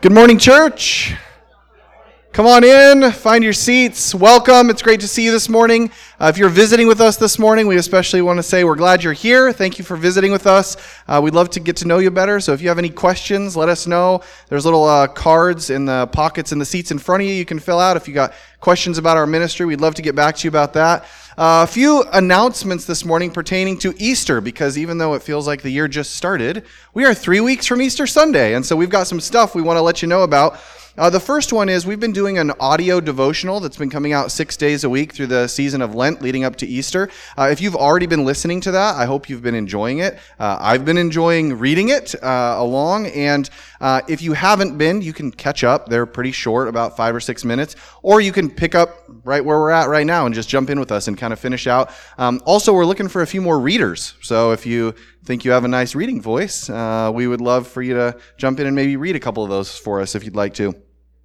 Good morning, church. Come on in, find your seats. Welcome. It's great to see you this morning. If you're visiting with us this morning, we especially want to say we're glad you're here. Thank you for visiting with us. We'd love to get to know you better. So if you have any questions, let us know. There's little cards in the pockets in the seats in front of you can fill out. If you got questions about our ministry, we'd love to get back to you about that. A few announcements this morning pertaining to Easter, because even though it feels like the year just started, we are 3 weeks from Easter Sunday, and so we've got some stuff we want to let you know about. The first one is we've been doing an audio devotional that's been coming out 6 days a week through the season of Lent leading up to Easter. If you've already been listening to that, I hope you've been enjoying it. I've been enjoying reading it along, and if you haven't been, you can catch up. They're pretty short, about 5 or 6 minutes, or you can pick up right where we're at right now and just jump in with us and kind of finish out. Also, we're looking for a few more readers, so if you think you have a nice reading voice, we would love for you to jump in and maybe read a couple of those for us if you'd like to.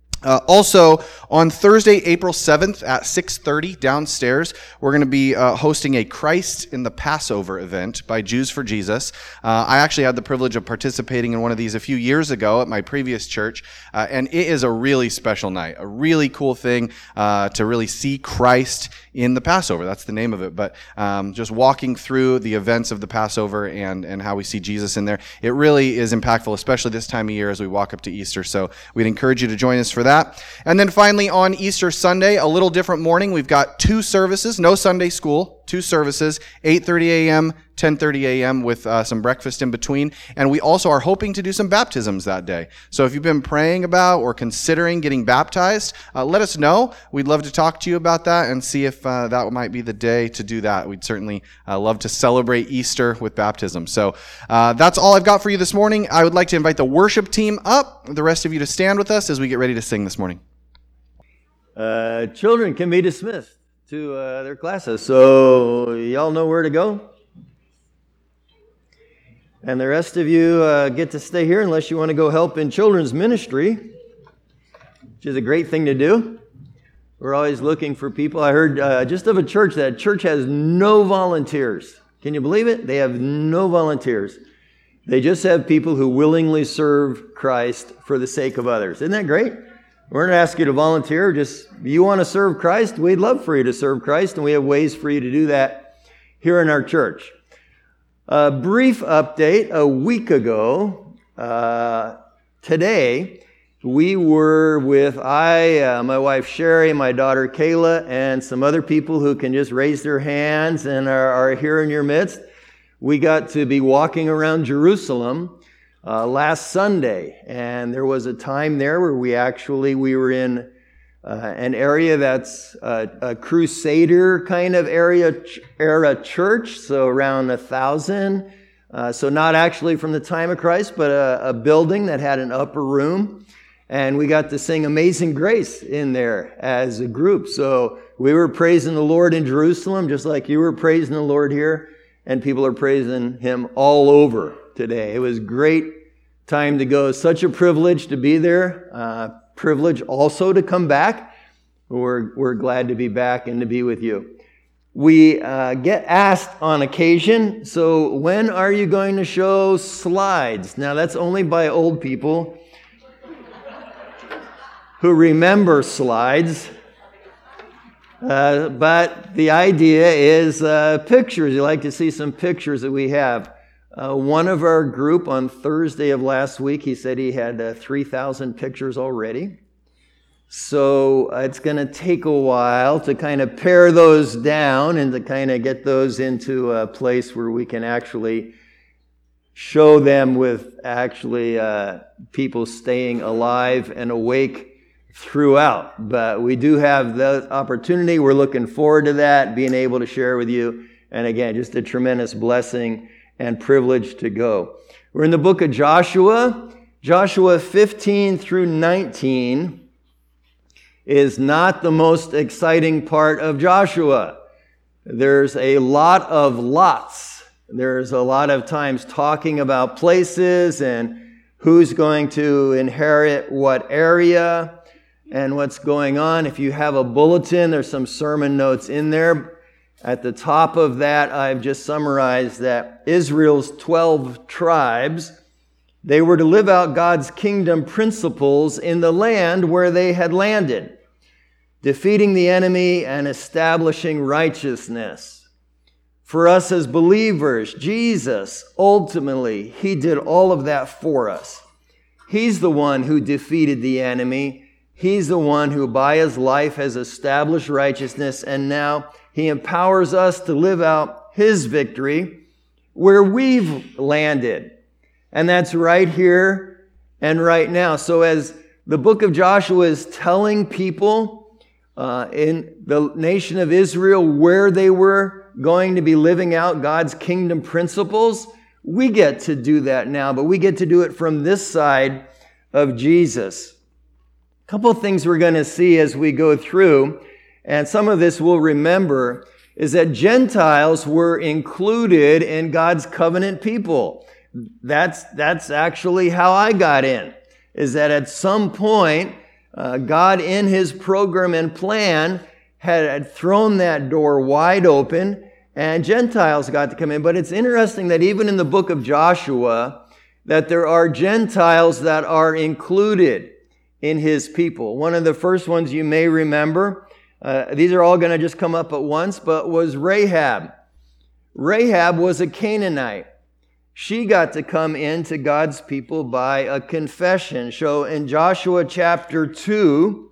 Also, on Thursday, April 7th at 6:30 downstairs, we're going to be hosting a Christ in the Passover event by Jews for Jesus. I actually had the privilege of participating in one of these a few years ago at my previous church, and it is a really special night, a really cool thing to really see Christ in the Passover. That's the name of it, but just walking through the events of the Passover and how we see Jesus in there, it really is impactful, especially this time of year as we walk up to Easter. So we'd encourage you to join us for that. And then finally on Easter Sunday, a little different morning. We've got 2 services, no Sunday school, 2 services, 8:30 a.m., 10:30 a.m. with some breakfast in between. And we also are hoping to do some baptisms that day. So if you've been praying about or considering getting baptized, let us know. We'd love to talk to you about that and see if that might be the day to do that. We'd certainly love to celebrate Easter with baptism. So that's all I've got for you this morning. I would like to invite the worship team up, the rest of you to stand with us as we get ready to sing this morning. Children can be dismissed to their classes, so y'all know where to go. And the rest of you get to stay here unless you want to go help in children's ministry, which is a great thing to do. We're always looking for people. I heard just of a church that church has no volunteers. Can you believe it? They have no volunteers. They just have people who willingly serve Christ for the sake of others. Isn't that great? We're not asking you to volunteer. Just, you want to serve Christ? We'd love for you to serve Christ, and we have ways for you to do that here in our church. A brief update. A week ago, today, we were with my wife Sherry, my daughter Kayla, and some other people who can just raise their hands and are here in your midst. We got to be walking around Jerusalem last Sunday, and there was a time there where we were in an area that's a Crusader kind of era church, so around 1,000. So not actually from the time of Christ, but a building that had an upper room. And we got to sing Amazing Grace in there as a group. So we were praising the Lord in Jerusalem, just like you were praising the Lord here. And people are praising Him all over today. It was a great time to go. Such a privilege to be there. Privilege also to come back. We're glad to be back and to be with you. We get asked on occasion, so when are you going to show slides? Now that's only by old people who remember slides. But the idea is pictures. You like to see some pictures that we have. One of our group on Thursday of last week, he said he had 3,000 pictures already. So it's going to take a while to kind of pare those down and to kind of get those into a place where we can actually show them with actually people staying alive and awake throughout. But we do have the opportunity. We're looking forward to that, being able to share with you. And again, just a tremendous blessing and privilege to go. We're in the book of Joshua. Joshua 15 through 19 is not the most exciting part of Joshua. There's a lot of lots. There's a lot of times talking about places and who's going to inherit what area and what's going on. If you have a bulletin, there's some sermon notes in there. At the top of that, I've just summarized that Israel's 12 tribes They were to live out God's kingdom principles in the land where they had landed, defeating the enemy and establishing righteousness. For us as believers, Jesus, ultimately, He did all of that for us. He's the one who defeated the enemy. He's the one who, by His life, has established righteousness, and now He empowers us to live out His victory where we've landed. And that's right here and right now. So as the book of Joshua is telling people in the nation of Israel where they were going to be living out God's kingdom principles, we get to do that now, but we get to do it from this side of Jesus. A couple of things we're going to see as we go through, and some of this we'll remember, is that Gentiles were included in God's covenant people. That's actually how I got in, is that at some point, God in His program and plan had thrown that door wide open and Gentiles got to come in. But it's interesting that even in the book of Joshua, that there are Gentiles that are included in His people. One of the first ones you may remember, these are all going to just come up at once, but was Rahab. Rahab was a Canaanite. She got to come into God's people by a confession. So in Joshua chapter 2,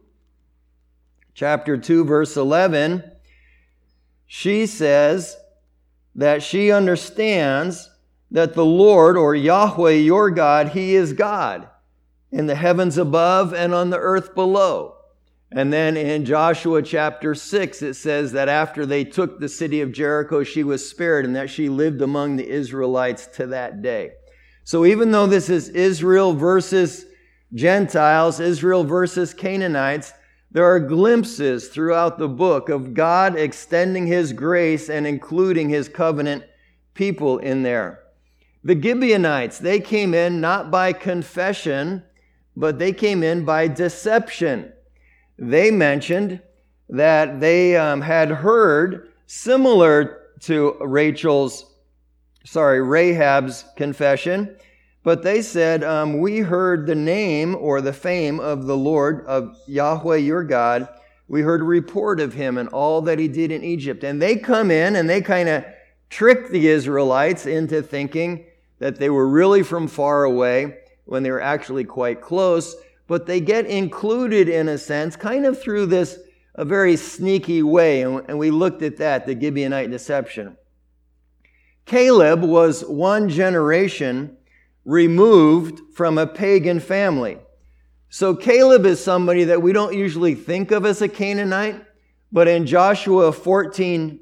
verse 11, she says that she understands that the Lord, or Yahweh, your God, He is God in the heavens above and on the earth below. And then in Joshua chapter 6, it says that after they took the city of Jericho, she was spared and that she lived among the Israelites to that day. So even though this is Israel versus Gentiles, Israel versus Canaanites, there are glimpses throughout the book of God extending His grace and including His covenant people in there. The Gibeonites, they came in not by confession, but they came in by deception. They mentioned that they had heard, similar to Rahab's confession, but they said, we heard the name or the fame of the Lord, of Yahweh your God. We heard a report of Him and all that He did in Egypt. And they come in and they kind of trick the Israelites into thinking that they were really from far away when they were actually quite close. But they get included, in a sense, kind of through this a very sneaky way. And we looked at that, the Gibeonite deception. Caleb was one generation removed from a pagan family. So Caleb is somebody that we don't usually think of as a Canaanite. But in Joshua 14,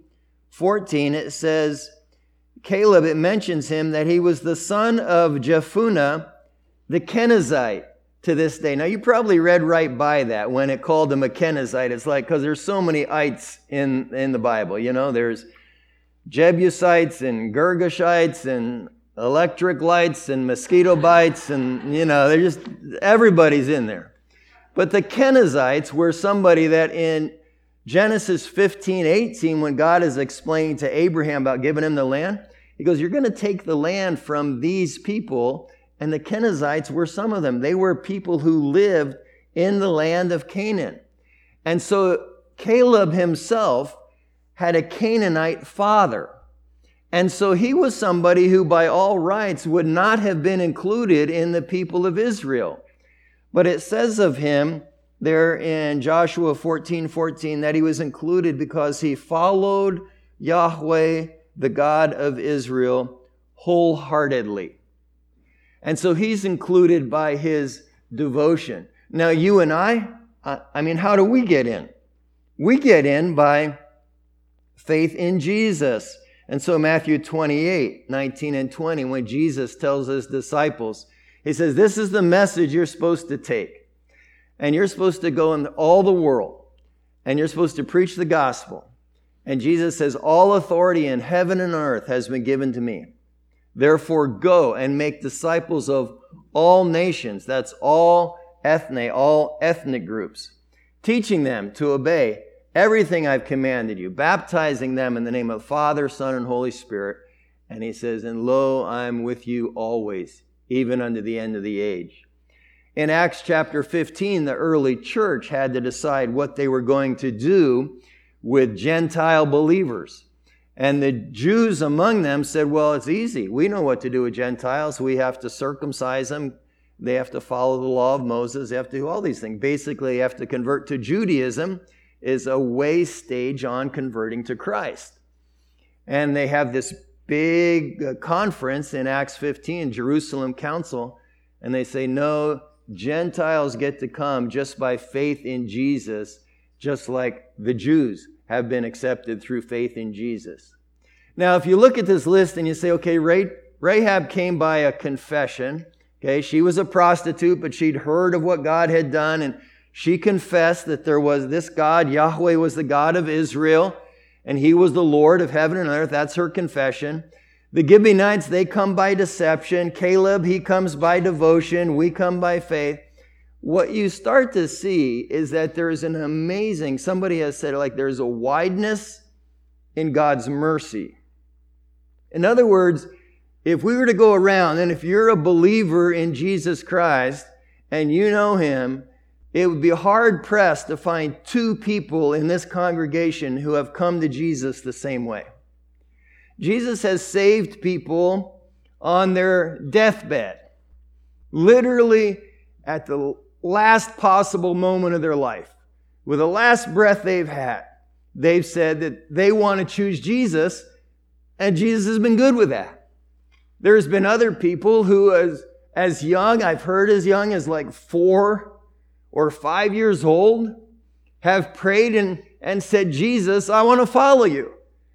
it says, Caleb, it mentions him that he was the son of Jephunneh, the Kenizzite. To this day. Now, you probably read right by that when it called him a Kenizzite. It's like, because there's so many ites in the Bible. You know, there's Jebusites and Girgashites and electric lights and mosquito bites and, you know, they're just, everybody's in there. But the Kenizzites were somebody that in Genesis 15:18, when God is explaining to Abraham about giving him the land, He goes, you're going to take the land from these people. And the Kenizzites were some of them. They were people who lived in the land of Canaan. And so Caleb himself had a Canaanite father. And so he was somebody who by all rights would not have been included in the people of Israel. But it says of him there in Joshua 14:14 that he was included because he followed Yahweh, the God of Israel, wholeheartedly. And so he's included by his devotion. Now you and I mean, how do we get in? We get in by faith in Jesus. And so Matthew 28:19 and 20, when Jesus tells his disciples, He says, this is the message you're supposed to take. And you're supposed to go in all the world. And you're supposed to preach the gospel. And Jesus says, all authority in heaven and earth has been given to me. Therefore, go and make disciples of all nations. That's all ethnic groups. Teaching them to obey everything I've commanded you. Baptizing them in the name of Father, Son, and Holy Spirit. And He says, and lo, I'm with you always, even unto the end of the age. In Acts chapter 15, the early church had to decide what they were going to do with Gentile believers. And the Jews among them said, well, it's easy. We know what to do with Gentiles. We have to circumcise them. They have to follow the law of Moses. They have to do all these things. Basically, they have to convert to Judaism is a way stage on converting to Christ. And they have this big conference in Acts 15, Jerusalem Council, and they say, no, Gentiles get to come just by faith in Jesus, just like the Jews have been accepted through faith in Jesus. Now, if you look at this list and you say, okay, Rahab came by a confession. Okay, she was a prostitute, but she'd heard of what God had done, and she confessed that there was this God, Yahweh was the God of Israel, and He was the Lord of heaven and earth. That's her confession. The Gibeonites, they come by deception. Caleb, he comes by devotion. We come by faith. What you start to see is that there's an amazing, somebody has said, like, there's a wideness in God's mercy. In other words, if we were to go around, and if you're a believer in Jesus Christ and you know Him, it would be hard-pressed to find two people in this congregation who have come to Jesus the same way. Jesus has saved people on their deathbed, literally at the last possible moment of their life. With the last breath they've had, they've said that they want to choose Jesus, and Jesus has been good with that. There's been other people who, as young, I've heard as young as like 4 or 5 years old, have prayed and said, Jesus, I want to follow you.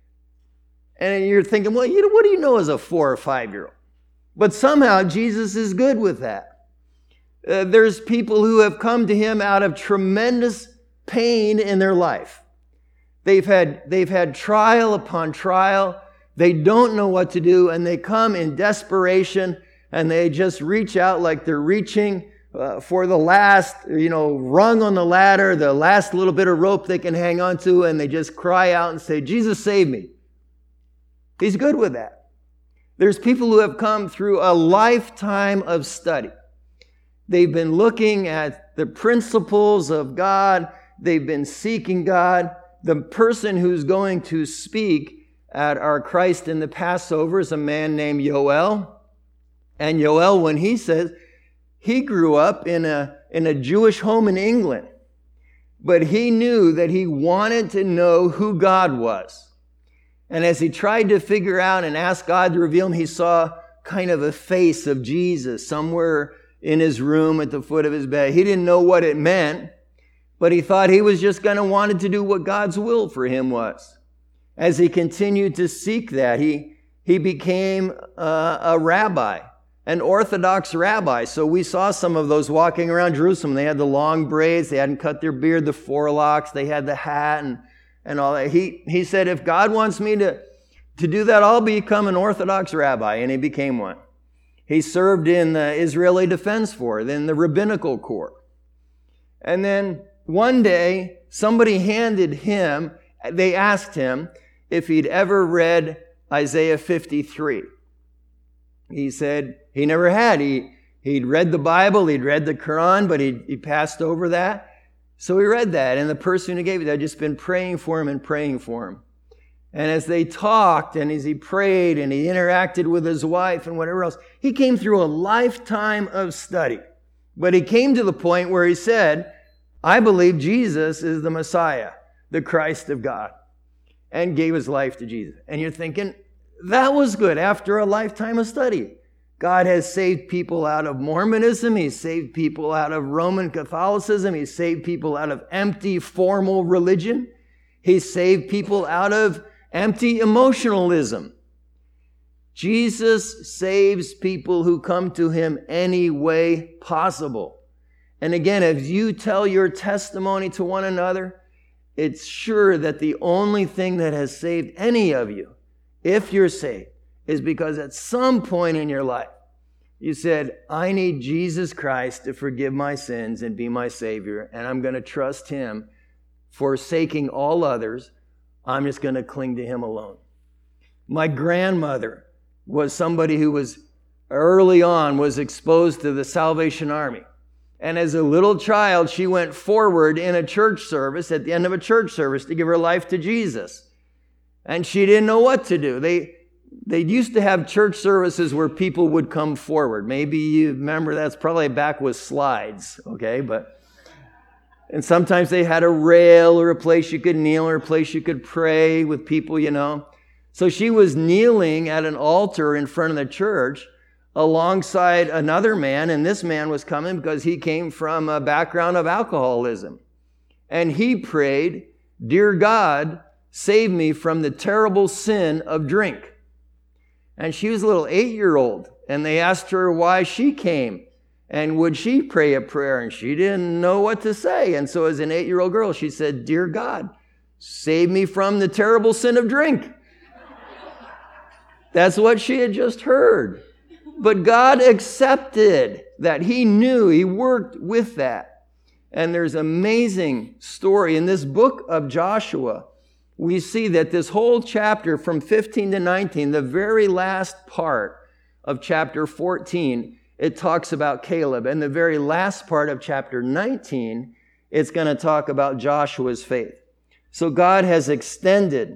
And you're thinking, well, what do you know as a 4 or 5-year-old? But somehow Jesus is good with that. There's people who have come to Him out of tremendous pain in their life. They've had trial upon trial. They don't know what to do, and they come in desperation, and they just reach out like they're reaching for the last, rung on the ladder, the last little bit of rope they can hang on to, and they just cry out and say, Jesus, save me. He's good with that. There's people who have come through a lifetime of study. They've been looking at the principles of God. They've been seeking God. The person who's going to speak at our Christ in the Passover is a man named Yoel. And Yoel, when he says, he grew up in a Jewish home in England, but he knew that he wanted to know who God was. And as he tried to figure out and ask God to reveal him, he saw kind of a face of Jesus somewhere in his room at the foot of his bed. He didn't know what it meant, but he thought he was just going to wanted to do what God's will for him was. As he continued to seek that, he became a rabbi, an Orthodox rabbi. So we saw some of those walking around Jerusalem. They had the long braids. They hadn't cut their beard, the forelocks. They had the hat and all that. He said, if God wants me to do that, I'll become an Orthodox rabbi. And he became one. He served in the Israeli Defense Force, then the Rabbinical Corps. And then one day, somebody they asked him if he'd ever read Isaiah 53. He said he never had. He'd read the Bible, he'd read the Quran, but he passed over that. So he read that, and the person who gave it had just been praying for him and praying for him. And as they talked, and as he prayed, and he interacted with his wife and whatever else, he came through a lifetime of study. But he came to the point where he said, I believe Jesus is the Messiah, the Christ of God, and gave his life to Jesus. And you're thinking, that was good after a lifetime of study. God has saved people out of Mormonism. He's saved people out of Roman Catholicism. He's saved people out of empty formal religion. He's saved people out of empty emotionalism. Jesus saves people who come to him any way possible. And again, as you tell your testimony to one another, it's sure that the only thing that has saved any of you, if you're saved, is because at some point in your life, you said, I need Jesus Christ to forgive my sins and be my Savior, and I'm going to trust him, forsaking all others. I'm just going to cling to him alone. My grandmother was somebody who was early on was exposed to the Salvation Army. And as a little child, she went forward in a church service, at the end of a church service, to give her life to Jesus. And she didn't know what to do. They used to have church services where people would come forward. Maybe you remember that's probably back with slides, okay? And sometimes they had a rail or a place you could kneel or a place you could pray with people, you know. So she was kneeling at an altar in front of the church alongside another man, and this man was coming because he came from a background of alcoholism. And he prayed, "Dear God, save me from the terrible sin of drink." And she was a little 8-year-old, and they asked her why she came and would she pray a prayer, and she didn't know what to say. And so as an 8-year-old girl, she said, "Dear God, save me from the terrible sin of drink." That's what she had just heard. But God accepted that. He knew, He worked with that. And there's an amazing story in this book of Joshua. We see that this whole chapter from 15 to 19, the very last part of chapter 14, it talks about Caleb. And the very last part of chapter 19, it's going to talk about Joshua's faith. So God has extended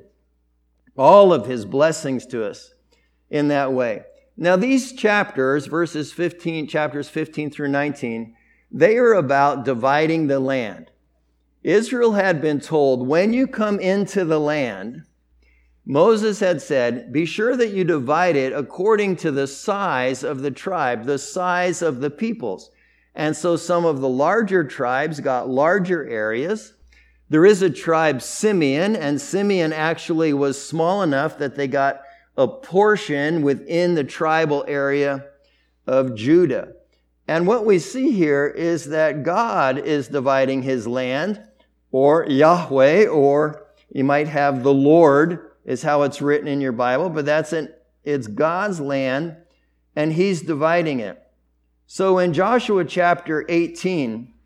all of His blessings to us in that way. Now these chapters, chapters 15 through 19, they are about dividing the land. Israel had been told, when you come into the land, Moses had said, be sure that you divide it according to the size of the tribe, the size of the peoples. And so some of the larger tribes got larger areas. There is a tribe, Simeon, and Simeon actually was small enough that they got a portion within the tribal area of Judah. And what we see here is that God is dividing His land, or Yahweh, or you might have the Lord, is how it's written in your Bible, but it's God's land, and He's dividing it. So in Joshua chapter 18,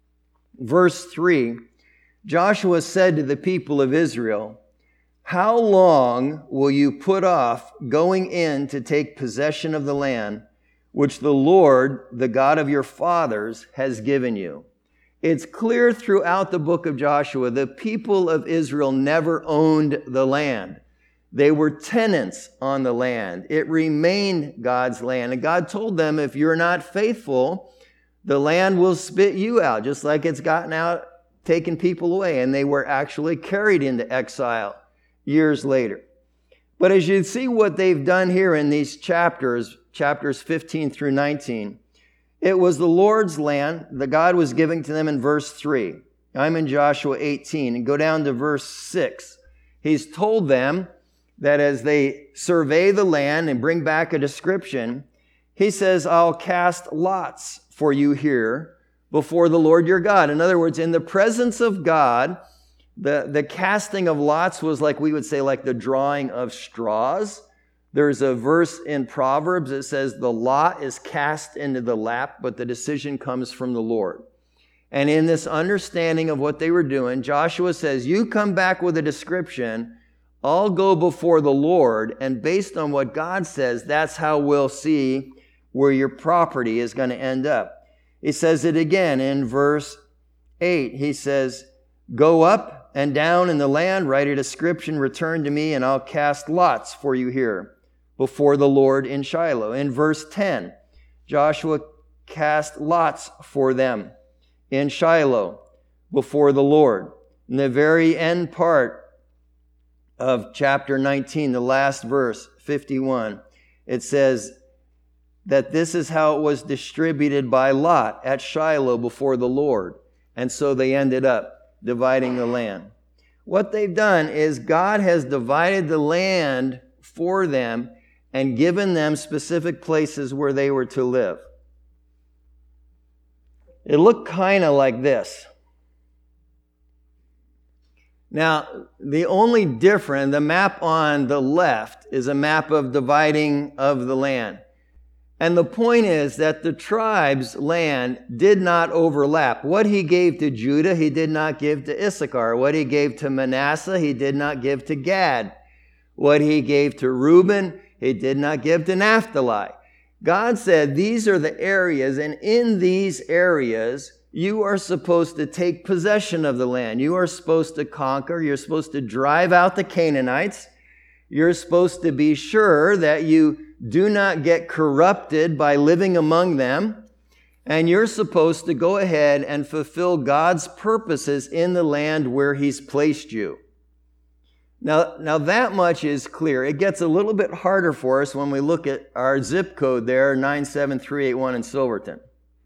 verse 3, Joshua said to the people of Israel, "How long will you put off going in to take possession of the land which the Lord, the God of your fathers, has given you?" It's clear throughout the book of Joshua, the people of Israel never owned the land. They were tenants on the land. It remained God's land. And God told them, if you're not faithful, the land will spit you out, just like it's gotten out, taken people away. And they were actually carried into exile years later. But as you see what they've done here in these chapters 15 through 19, it was the Lord's land that God was giving to them in verse 3. I'm in Joshua 18, and go down to verse 6. He's told them that as they survey the land and bring back a description, He says, "I'll cast lots for you here before the Lord your God." In other words, in the presence of God, the casting of lots was like, we would say, like the drawing of straws. There's a verse in Proverbs that says the lot is cast into the lap, but the decision comes from the Lord. And in this understanding of what they were doing, Joshua says, you come back with a description, I'll go before the Lord, and based on what God says, that's how we'll see where your property is going to end up. He says it again in verse 8. He says, "Go up and down in the land, write a description, return to me, and I'll cast lots for you here before the Lord in Shiloh." In verse 10, Joshua cast lots for them in Shiloh before the Lord. In the very end part of chapter 19, the last verse, 51, it says that this is how it was distributed by lot at Shiloh before the Lord. And so they ended up dividing the land. What they've done is God has divided the land for them and given them specific places where they were to live. It looked kind of like this. Now, the only difference, the map on the left is a map of dividing of the land. And the point is that the tribe's land did not overlap. What He gave to Judah, He did not give to Issachar. What He gave to Manasseh, He did not give to Gad. What He gave to Reuben, He did not give to Naphtali. God said these are the areas, and in these areas, you are supposed to take possession of the land. You are supposed to conquer. You're supposed to drive out the Canaanites. You're supposed to be sure that you do not get corrupted by living among them. And you're supposed to go ahead and fulfill God's purposes in the land where He's placed you. Now that much is clear. It gets a little bit harder for us when we look at our zip code there, 97381 in Silverton.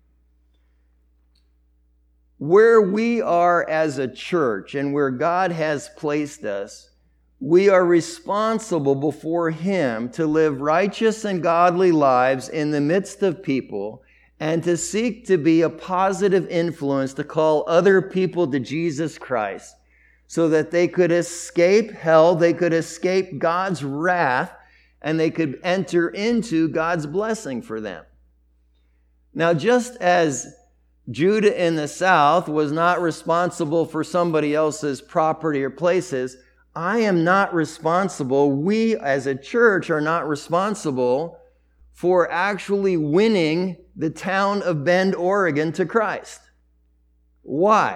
Where we are as a church and where God has placed us, we are responsible before Him to live righteous and godly lives in the midst of people and to seek to be a positive influence to call other people to Jesus Christ so that they could escape hell, they could escape God's wrath, and they could enter into God's blessing for them. Now, just as Judah in the south was not responsible for somebody else's property or places, I am not responsible. We as a church are not responsible for actually winning the town of Bend, Oregon to Christ. Why?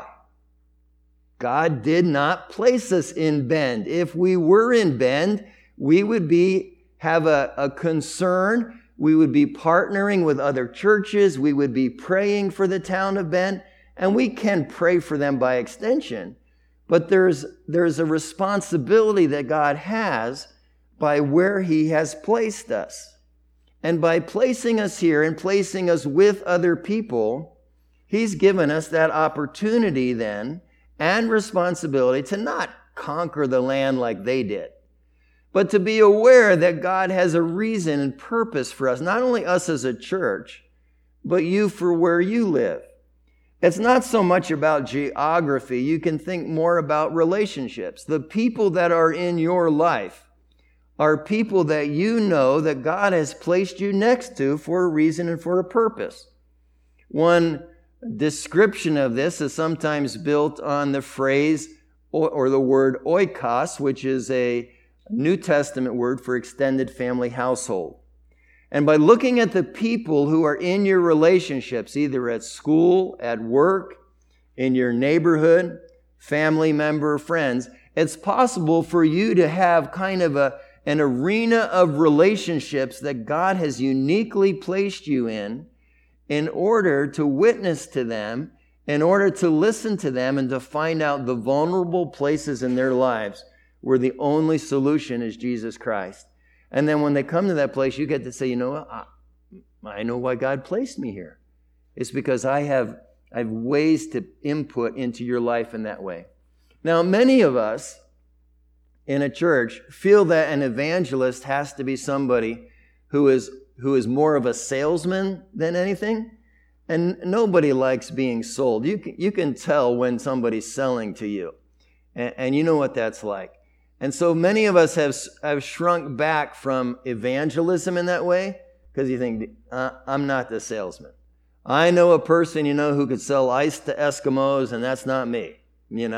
God did not place us in Bend. If we were in Bend, we would have a concern. We would be partnering with other churches. We would be praying for the town of Bend. And we can pray for them by extension. But there's a responsibility that God has by where He has placed us. And by placing us here and placing us with other people, He's given us that opportunity then and responsibility to not conquer the land like they did, but to be aware that God has a reason and purpose for us, not only us as a church, but you for where you live. It's not so much about geography. You can think more about relationships. The people that are in your life are people that you know that God has placed you next to for a reason and for a purpose. One description of this is sometimes built on the phrase or the word oikos, which is a New Testament word for extended family household. And by looking at the people who are in your relationships, either at school, at work, in your neighborhood, family member, friends, it's possible for you to have kind of an arena of relationships that God has uniquely placed you in order to witness to them, in order to listen to them, and to find out the vulnerable places in their lives where the only solution is Jesus Christ. And then when they come to that place, you get to say, you know what? I know why God placed me here. It's because I have ways to input into your life in that way. Now, many of us in a church feel that an evangelist has to be somebody who is more of a salesman than anything. And nobody likes being sold. You can tell when somebody's selling to you. And you know what that's like. And so many of us have shrunk back from evangelism in that way because you think, I'm not the salesman. I know a person, who could sell ice to Eskimos, and that's not me, You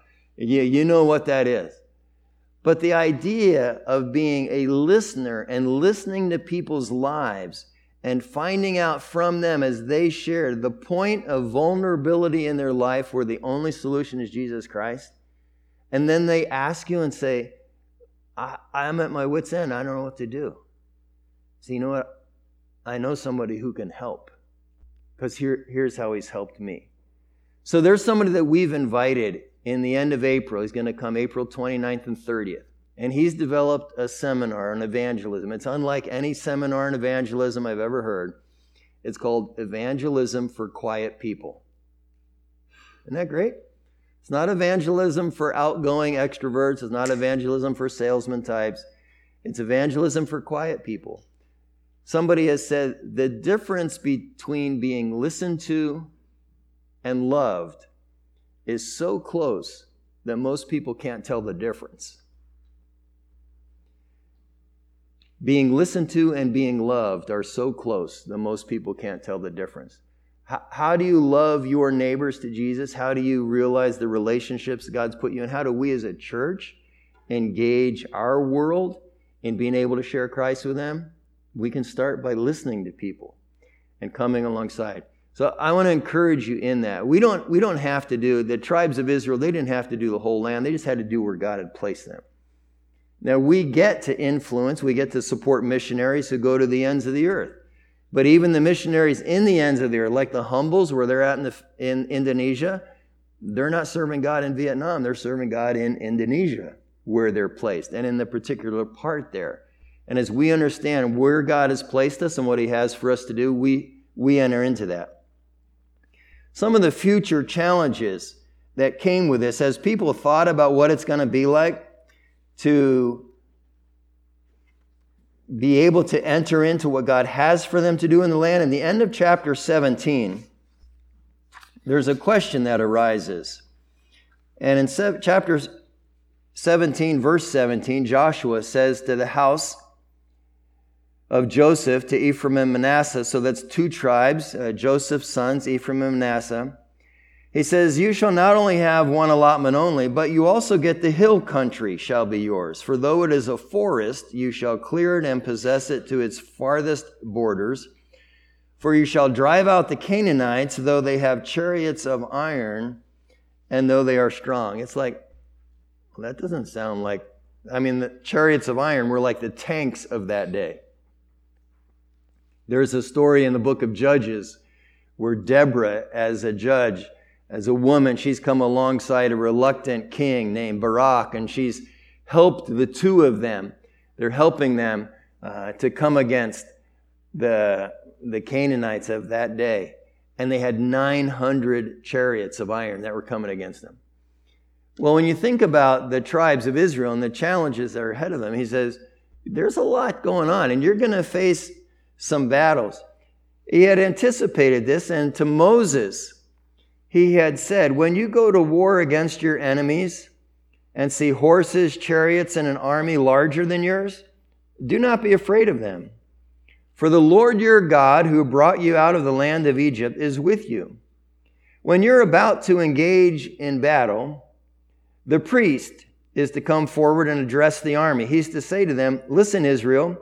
know what that is. But the idea of being a listener and listening to people's lives and finding out from them as they share the point of vulnerability in their life where the only solution is Jesus Christ, and then they ask you and say, I'm at my wit's end. I don't know what to do. So you know what? I know somebody who can help. Because here's how he's helped me. So there's somebody that we've invited in the end of April. He's going to come April 29th and 30th. And he's developed a seminar on evangelism. It's unlike any seminar on evangelism I've ever heard. It's called Evangelism for Quiet People. Isn't that great? It's not evangelism for outgoing extroverts. It's not evangelism for salesman types. It's evangelism for quiet people. Somebody has said the difference between being listened to and loved is so close that most people can't tell the difference. Being listened to and being loved are so close that most people can't tell the difference. How do you love your neighbors to Jesus? How do you realize the relationships God's put you in? How do we as a church engage our world in being able to share Christ with them? We can start by listening to people and coming alongside. So I want to encourage you in that. We don't have to do, the tribes of Israel, they didn't have to do the whole land. They just had to do where God had placed them. Now we get to influence, we get to support missionaries who go to the ends of the earth. But even the missionaries in the ends of the earth, like the Humbles where they're at in Indonesia, they're not serving God in Vietnam. They're serving God in Indonesia where they're placed and in the particular part there. And as we understand where God has placed us and what He has for us to do, we enter into that. Some of the future challenges that came with this, as people thought about what it's going to be like to be able to enter into what God has for them to do in the land, in the end of chapter 17, there's a question that arises. And in chapter 17, verse 17, Joshua says to the house of Joseph, to Ephraim and Manasseh, so that's two tribes, Joseph's sons, Ephraim and Manasseh. He says, you shall not only have one allotment only, but you also get the hill country shall be yours. For though it is a forest, you shall clear it and possess it to its farthest borders. For you shall drive out the Canaanites, though they have chariots of iron, and though they are strong. It's like, well, that doesn't sound like, the chariots of iron were like the tanks of that day. There's a story in the book of Judges where Deborah, as a judge, as a woman, she's come alongside a reluctant king named Barak, and she's helped the two of them. They're helping them to come against the Canaanites of that day. And they had 900 chariots of iron that were coming against them. Well, when you think about the tribes of Israel and the challenges that are ahead of them, he says, there's a lot going on, and you're going to face some battles. He had anticipated this, and to Moses, he had said, when you go to war against your enemies and see horses, chariots, and an army larger than yours, do not be afraid of them. For the Lord your God, who brought you out of the land of Egypt, is with you. When you're about to engage in battle, the priest is to come forward and address the army. He's to say to them, listen, Israel,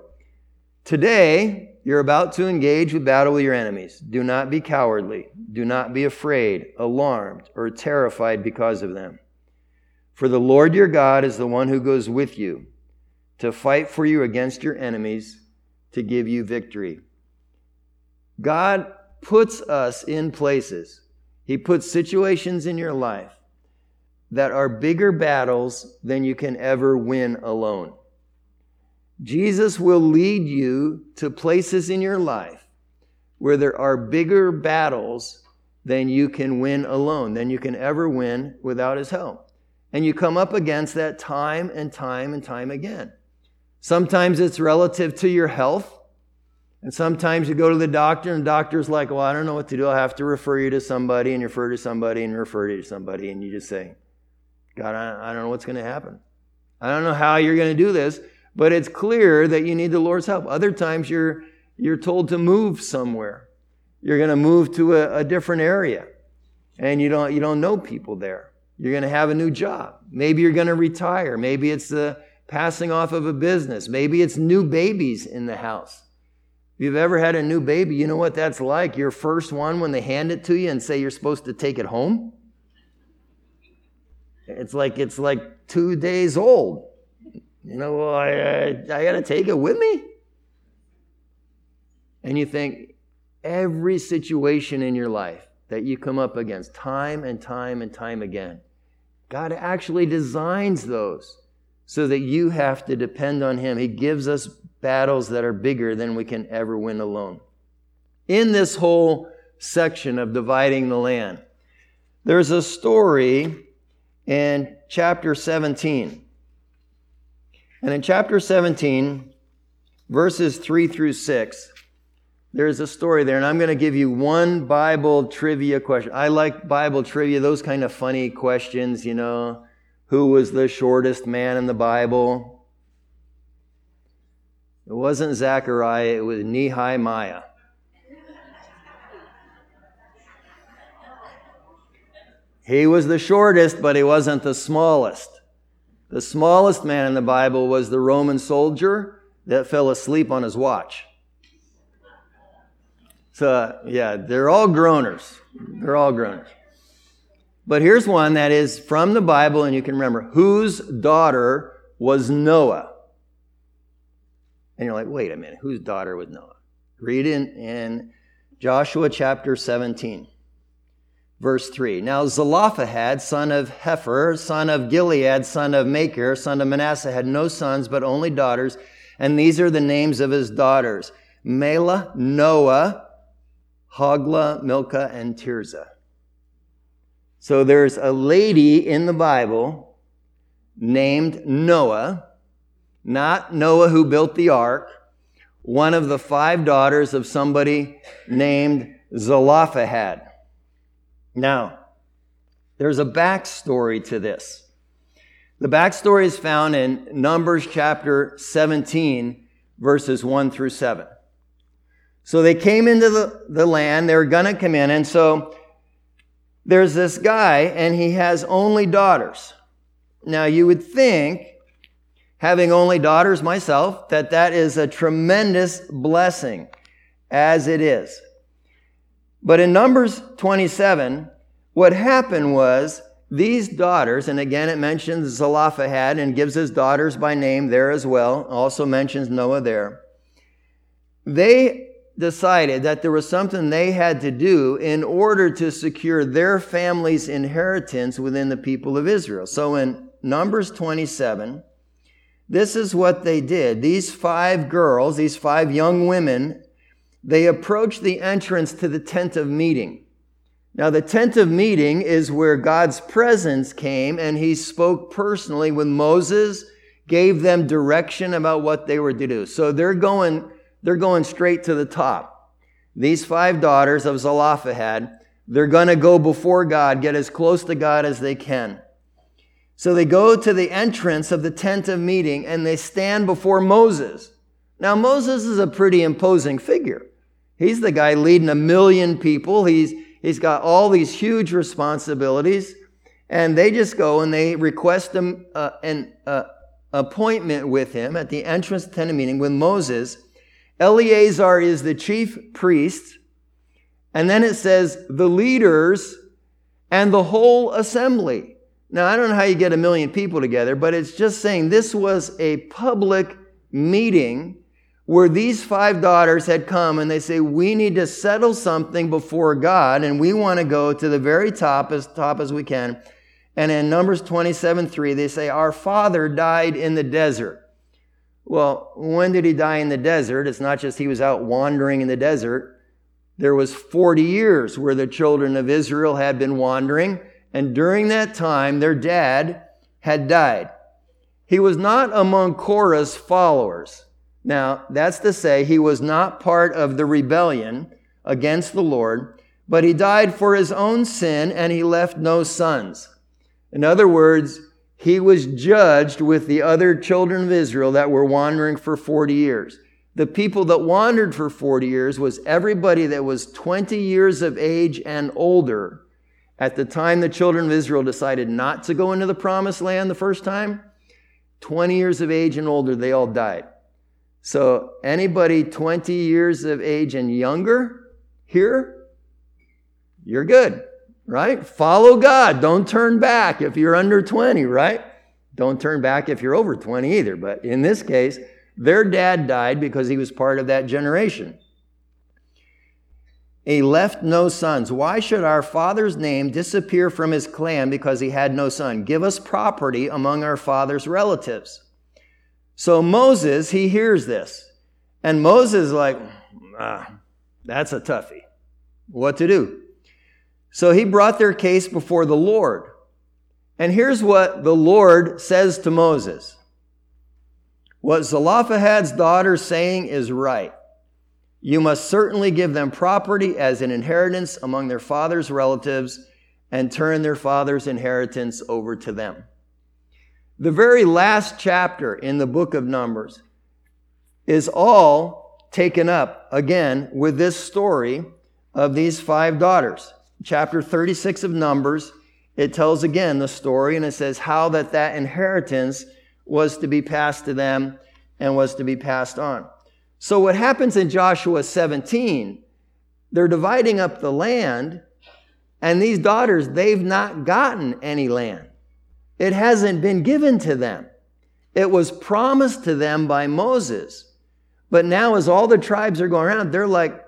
today you're about to engage with battle with your enemies. Do not be cowardly. Do not be afraid, alarmed, or terrified because of them. For the Lord your God is the one who goes with you to fight for you against your enemies, to give you victory. God puts us in places. He puts situations in your life that are bigger battles than you can ever win alone. Jesus will lead you to places in your life where there are bigger battles than you can win alone, than you can ever win without His help. And you come up against that time and time and time again. Sometimes it's relative to your health. And sometimes you go to the doctor and the doctor's like, well, I don't know what to do. I'll have to refer you to somebody and refer to somebody and refer you to somebody. And you just say, God, I don't know what's going to happen. I don't know how you're going to do this, but it's clear that you need the Lord's help. Other times you're told to move somewhere. You're going to move to a different area and you don't know people there. You're going to have a new job. Maybe you're going to retire. Maybe it's the passing off of a business. Maybe it's new babies in the house. If you've ever had a new baby, you know what that's like. Your first one, when they hand it to you and say you're supposed to take it home. It's like 2 days old. Well, I got to take it with me. And you think every situation in your life that you come up against time and time and time again, God actually designs those so that you have to depend on Him. He gives us battles that are bigger than we can ever win alone. In this whole section of dividing the land, there's a story in chapter 17. And in chapter 17, verses 3 through 6, there's a story there. And I'm going to give you one Bible trivia question. I like Bible trivia, those kind of funny questions, Who was the shortest man in the Bible? It wasn't Zechariah, it was Nehemiah. He was the shortest, but he wasn't the smallest. The smallest man in the Bible was the Roman soldier that fell asleep on his watch. So, yeah, they're all groaners. They're all groaners. But here's one that is from the Bible, and you can remember, whose daughter was Noah? And you're like, wait a minute, whose daughter was Noah? Read in Joshua chapter 17, verse 3. Now Zelophehad, son of Hepher, son of Gilead, son of Machir, son of Manasseh, had no sons, but only daughters. And these are the names of his daughters: Mela, Noah, Hoglah, Milcah, and Tirzah. So there's a lady in the Bible named Noah, not Noah who built the ark, one of the 5 daughters of somebody named Zelophehad. Now, there's a backstory to this. The backstory is found in Numbers chapter 17, verses 1 through 7. So they came into the land, they were going to come in, and so there's this guy, and he has only daughters. Now, you would think, having only daughters myself, that is a tremendous blessing, as it is. But in Numbers 27, what happened was these daughters, and again it mentions Zelophehad and gives his daughters by name there as well, also mentions Noah there. They decided that there was something they had to do in order to secure their family's inheritance within the people of Israel. So in Numbers 27, this is what they did. These 5 girls, these 5 young women, they approached the entrance to the tent of meeting. Now, the tent of meeting is where God's presence came, and he spoke personally with Moses, gave them direction about what they were to do. So they're going straight to the top. These 5 daughters of Zelophehad, they're going to go before God, get as close to God as they can. So they go to the entrance of the tent of meeting, and they stand before Moses. Now, Moses is a pretty imposing figure. He's the guy leading 1 million people. He's got all these huge responsibilities, and they just go and they request an appointment with him at the entrance to the tent of meeting with Moses. Eleazar is the chief priest, and then it says the leaders and the whole assembly. Now, I don't know how you get 1 million people together, but it's just saying this was a public meeting where these 5 daughters had come, and they say, we need to settle something before God, and we want to go to the very top as we can. And in Numbers 27:3, they say, our father died in the desert. Well, when did he die in the desert? It's not just he was out wandering in the desert. There was 40 years where the children of Israel had been wandering, and during that time, their dad had died. He was not among Korah's followers. Now, that's to say he was not part of the rebellion against the Lord, but he died for his own sin, and he left no sons. In other words, he was judged with the other children of Israel that were wandering for 40 years. The people that wandered for 40 years was everybody that was 20 years of age and older. At the time the children of Israel decided not to go into the promised land the first time, 20 years of age and older, they all died. So anybody 20 years of age and younger here, you're good, right? Follow God. Don't turn back if you're under 20, right? Don't turn back if you're over 20 either. But in this case, their dad died because he was part of that generation. He left no sons. Why should our father's name disappear from his clan because he had no son? Give us property among our father's relatives. So Moses, he hears this. And Moses is like, that's a toughie. What to do? So he brought their case before the Lord. And here's what the Lord says to Moses. What Zelophehad's daughter is saying is right. You must certainly give them property as an inheritance among their father's relatives and turn their father's inheritance over to them. The very last chapter in the book of Numbers is all taken up again with this story of these 5 daughters. Chapter 36 of Numbers, it tells again the story, and it says how that inheritance was to be passed to them and was to be passed on. So what happens in Joshua 17, they're dividing up the land, and these daughters, they've not gotten any land. It hasn't been given to them. It was promised to them by Moses. But now as all the tribes are going around, they're like,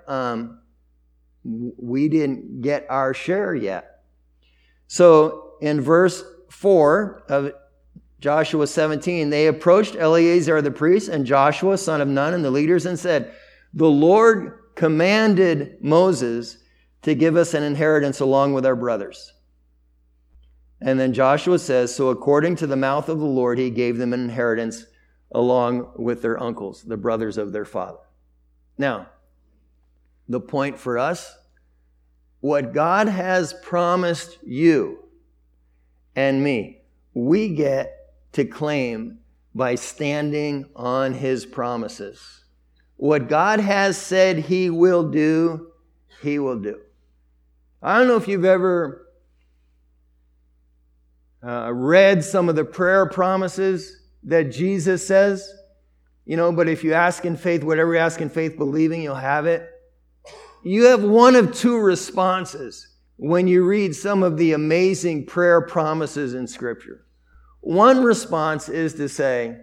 we didn't get our share yet. So in verse 4 of Joshua 17, they approached Eleazar the priest and Joshua, son of Nun, and the leaders and said, the Lord commanded Moses to give us an inheritance along with our brothers. And then Joshua says, so according to the mouth of the Lord, he gave them an inheritance along with their uncles, the brothers of their father. Now, the point for us, what God has promised you and me, we get to claim by standing on his promises. What God has said he will do, he will do. I don't know if you've ever read some of the prayer promises that Jesus says, but if you ask in faith, whatever you ask in faith, believing, you'll have it. You have one of two responses when you read some of the amazing prayer promises in Scripture. One response is to say,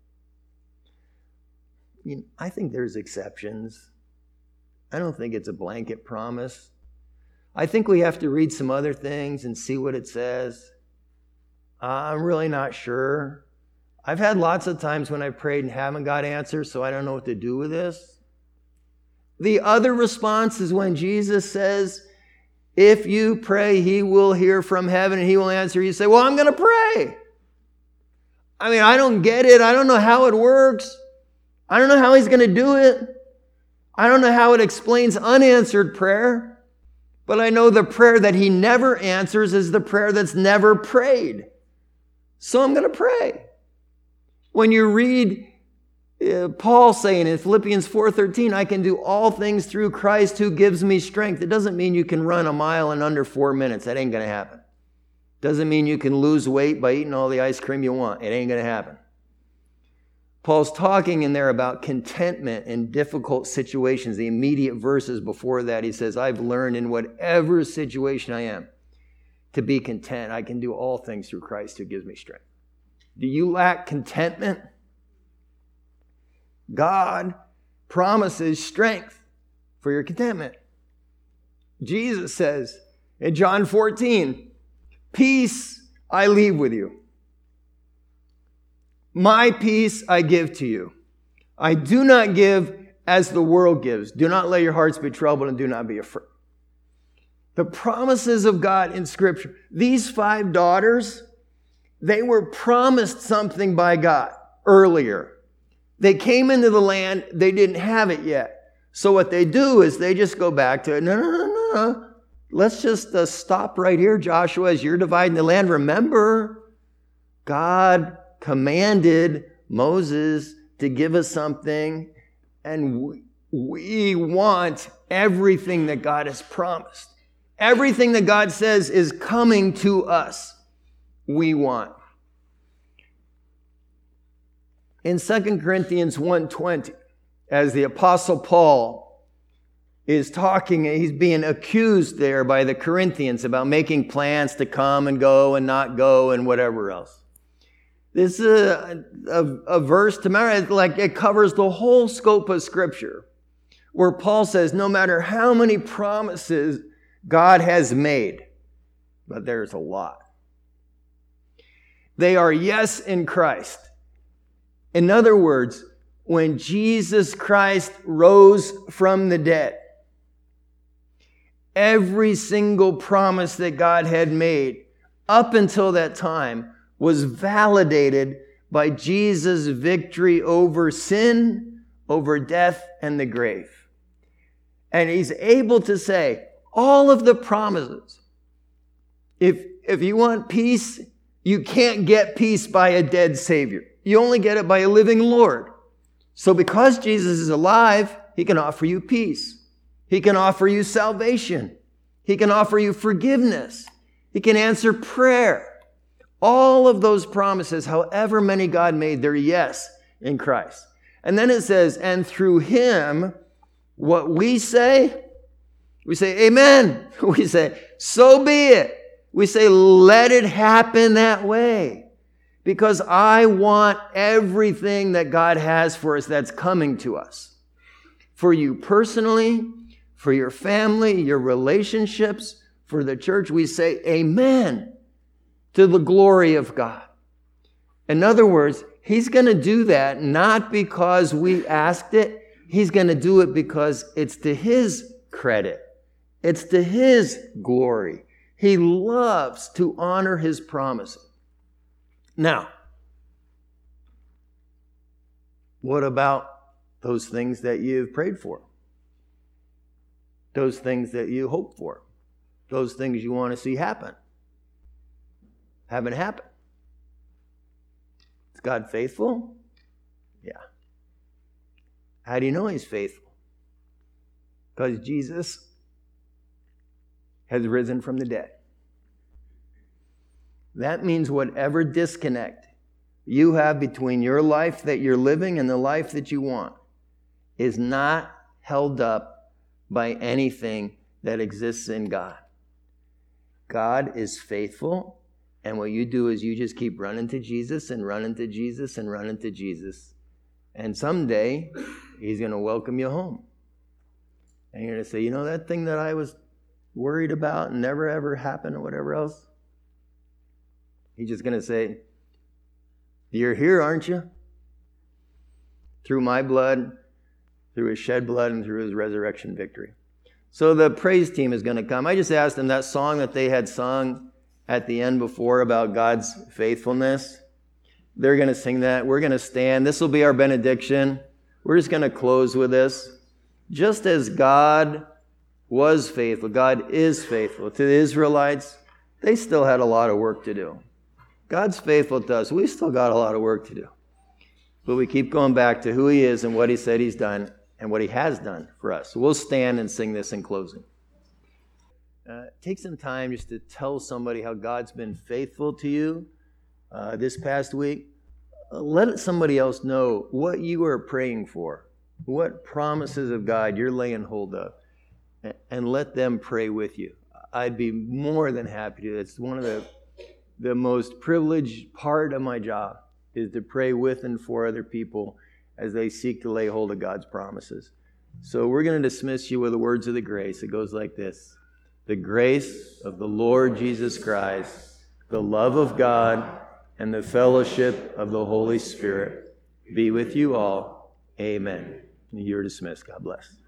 I think there's exceptions. I don't think it's a blanket promise. I think we have to read some other things and see what it says. I'm really not sure. I've had lots of times when I've prayed and haven't got answers, so I don't know what to do with this. The other response is when Jesus says, if you pray, he will hear from heaven and he will answer. You say, well, I'm going to pray. I don't get it. I don't know how it works. I don't know how he's going to do it. I don't know how it explains unanswered prayer. But I know the prayer that he never answers is the prayer that's never prayed. So I'm going to pray. When you read Paul saying in Philippians 4:13, I can do all things through Christ who gives me strength. It doesn't mean you can run a mile in under 4 minutes. That ain't going to happen. Doesn't mean you can lose weight by eating all the ice cream you want. It ain't going to happen. Paul's talking in there about contentment in difficult situations. The immediate verses before that, he says, I've learned in whatever situation I am to be content. I can do all things through Christ who gives me strength. Do you lack contentment? God promises strength for your contentment. Jesus says in John 14, peace I leave with you. My peace I give to you. I do not give as the world gives. Do not let your hearts be troubled and do not be afraid. The promises of God in Scripture. These 5 daughters, they were promised something by God earlier. They came into the land, they didn't have it yet. So what they do is they just go back to it. No. Let's just stop right here, Joshua, as you're dividing the land. Remember, God commanded Moses to give us something, and we want everything that God has promised. Everything that God says is coming to us. We want. In 2 Corinthians 1:20, as the Apostle Paul is talking, he's being accused there by the Corinthians about making plans to come and go and not go and whatever else. This is a verse to memorize, like it covers the whole scope of Scripture, where Paul says, no matter how many promises God has made, but there's a lot, they are yes in Christ. In other words, when Jesus Christ rose from the dead, every single promise that God had made up until that time was validated by Jesus' victory over sin, over death, and the grave. And he's able to say, all of the promises, if you want peace, you can't get peace by a dead Savior. You only get it by a living Lord. So because Jesus is alive, he can offer you peace. He can offer you salvation. He can offer you forgiveness. He can answer prayer. All of those promises, however many God made, they're yes in Christ. And then it says, and through him, what we say, We say, amen. We say, so be it. We say, let it happen that way. Because I want everything that God has for us that's coming to us. For you personally, for your family, your relationships, for the church, we say, amen, to the glory of God. In other words, He's going to do that not because we asked it. He's going to do it because it's to His credit. It's to His glory. He loves to honor His promises. Now, what about those things that you've prayed for? Those things that you hope for? Those things you want to see happen? Haven't happened. Is God faithful? Yeah. How do you know He's faithful? Because Jesus has risen from the dead. That means whatever disconnect you have between your life that you're living and the life that you want is not held up by anything that exists in God. God is faithful, and what you do is you just keep running to Jesus and running to Jesus and running to Jesus. And someday, He's going to welcome you home. And you're going to say, you know that thing that I was worried about and never ever happened or whatever else? He's just going to say, you're here, aren't you? Through my blood, through His shed blood, and through His resurrection victory. So the praise team is going to come. I just asked them that song that they had sung at the end before about God's faithfulness. They're going to sing that. We're going to stand. This will be our benediction. We're just going to close with this. Just as God was faithful, God is faithful to the Israelites. They still had a lot of work to do. God's faithful to us. We still got a lot of work to do. But we keep going back to who He is and what He said He's done and what He has done for us. So we'll stand and sing this in closing. Take some time just to tell somebody how God's been faithful to you this past week. Let somebody else know what you are praying for, what promises of God you're laying hold of, and let them pray with you. I'd be more than happy to. It's one of the most privileged part of my job is to pray with and for other people as they seek to lay hold of God's promises. So we're going to dismiss you with the words of the grace. It goes like this. The grace of the Lord Jesus Christ, the love of God, and the fellowship of the Holy Spirit be with you all. Amen. You're dismissed. God bless.